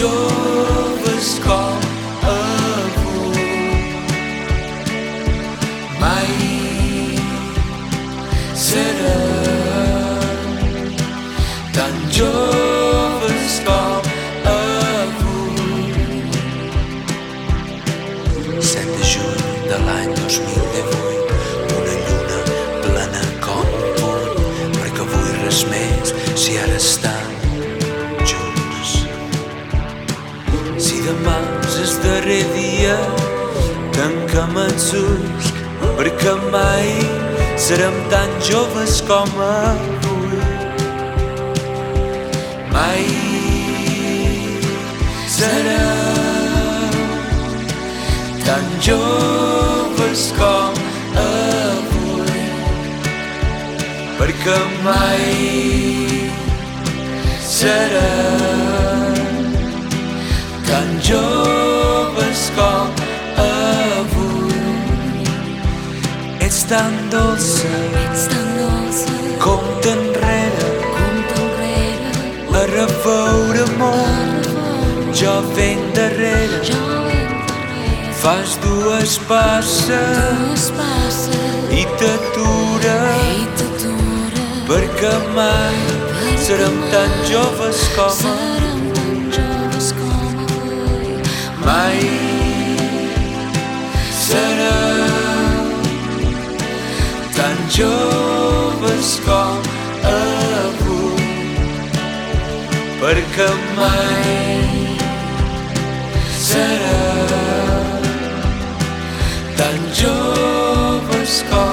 joves com avui. Mai serem tan joves com avui. 7 de juny de l'any 2018, una lluna plena com un puny, perquè avui res més si ara estan junts. Si demà és el darrer dia, tanquem els ulls, perquè mai serem tan joves com avui. Mai serem tan joves com avui, perquè mai serem tan joves com avui. Ets tan dolça, compta enrere, a reveure món, jo venc darrere. Fas dues passes i t'atures, perquè mai serem tan joves com avui. Mai serem tan joves com avui, perquè mai serem tan joves com